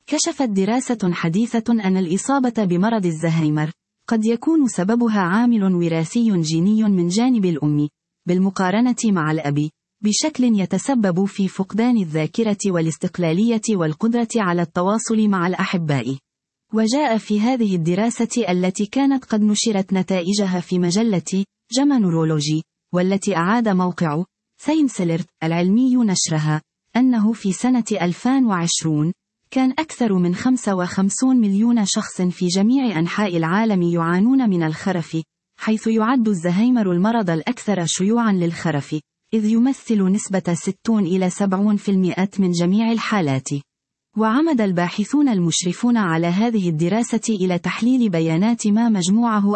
كشفت دراسة حديثة أن الإصابة بمرض الزهايمر قد يكون سببها عامل وراثي جيني من جانب الأم، بالمقارنة مع الأب، بشكل يتسبب في فقدان الذاكرة والاستقلالية والقدرة على التواصل مع الأحباء. وجاء في هذه الدراسة التي كانت قد نشرت نتائجها في مجلة JAMA Neurology، والتي أعاد موقع Science Alert العلمي نشرها، أنه في سنة 2020 كان أكثر من 55 مليون شخص في جميع أنحاء العالم يعانون من الخرف، حيث يعد الزهايمر المرض الأكثر شيوعا للخرف، إذ يمثل نسبة 60 إلى 70% من جميع الحالات. وعمد الباحثون المشرفون على هذه الدراسة إلى تحليل بيانات ما مجموعه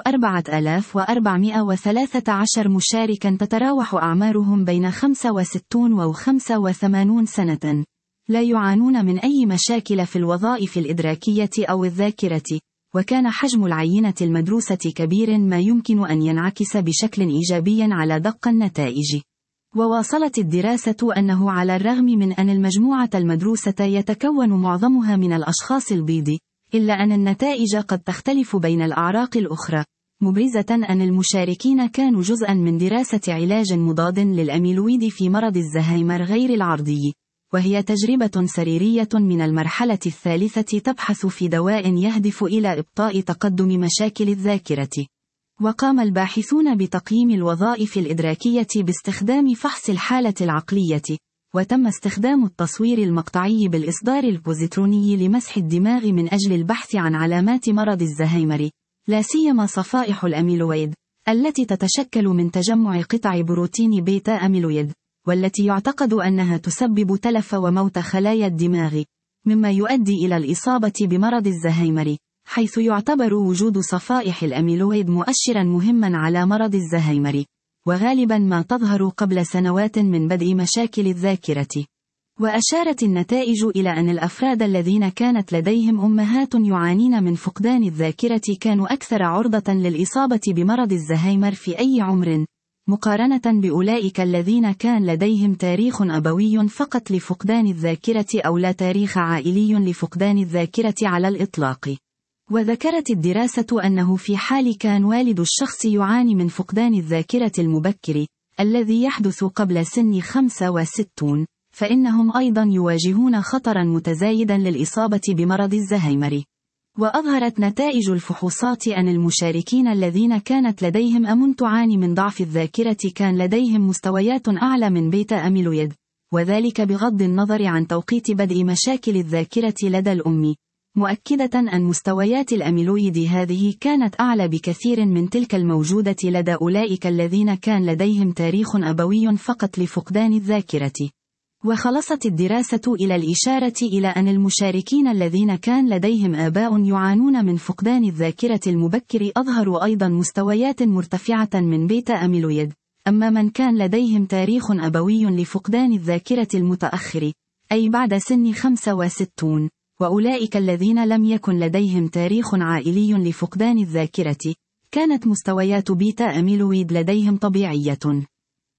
4413 مشاركا تتراوح أعمارهم بين 65 و 85 سنة، لا يعانون من أي مشاكل في الوظائف الإدراكية أو الذاكرة، وكان حجم العينة المدروسة كبير ما يمكن أن ينعكس بشكل إيجابي على دق النتائج. وواصلت الدراسة أنه على الرغم من أن المجموعة المدروسة يتكون معظمها من الأشخاص البيض، إلا أن النتائج قد تختلف بين الأعراق الأخرى، مبرزة أن المشاركين كانوا جزءا من دراسة علاج مضاد للأميلويد في مرض الزهايمر غير العرضي، وهي تجربة سريرية من المرحلة الثالثة تبحث في دواء يهدف إلى إبطاء تقدم مشاكل الذاكرة. وقام الباحثون بتقييم الوظائف الإدراكية باستخدام فحص الحالة العقلية، وتم استخدام التصوير المقطعي بالإصدار البوزيتروني لمسح الدماغ من أجل البحث عن علامات مرض الزهايمر، لا سيما صفائح الأميلويد، التي تتشكل من تجمع قطع بروتين بيتا أميلويد، والتي يعتقد أنها تسبب تلف وموت خلايا الدماغ، مما يؤدي إلى الإصابة بمرض الزهايمر، حيث يعتبر وجود صفائح الأميلويد مؤشرا مهما على مرض الزهايمر، وغالبا ما تظهر قبل سنوات من بدء مشاكل الذاكرة. وأشارت النتائج إلى أن الأفراد الذين كانت لديهم أمهات يعانين من فقدان الذاكرة كانوا أكثر عرضة للإصابة بمرض الزهايمر في أي عمر، مقارنة بأولئك الذين كان لديهم تاريخ أبوي فقط لفقدان الذاكرة أو لا تاريخ عائلي لفقدان الذاكرة على الإطلاق. وذكرت الدراسة أنه في حال كان والد الشخص يعاني من فقدان الذاكرة المبكر، الذي يحدث قبل سن 65، فإنهم أيضا يواجهون خطرا متزايدا للإصابة بمرض الزهايمر. وأظهرت نتائج الفحوصات أن المشاركين الذين كانت لديهم أم تعاني من ضعف الذاكرة كان لديهم مستويات أعلى من بيتا أميلويد، وذلك بغض النظر عن توقيت بدء مشاكل الذاكرة لدى الأم، مؤكدة أن مستويات الأميلويد هذه كانت أعلى بكثير من تلك الموجودة لدى أولئك الذين كان لديهم تاريخ أبوي فقط لفقدان الذاكرة. وخلصت الدراسة إلى الإشارة إلى أن المشاركين الذين كان لديهم آباء يعانون من فقدان الذاكرة المبكر أظهروا أيضا مستويات مرتفعة من بيتا أميلويد، أما من كان لديهم تاريخ أبوي لفقدان الذاكرة المتأخر، أي بعد سن 65، وأولئك الذين لم يكن لديهم تاريخ عائلي لفقدان الذاكرة، كانت مستويات بيتا أميلويد لديهم طبيعية.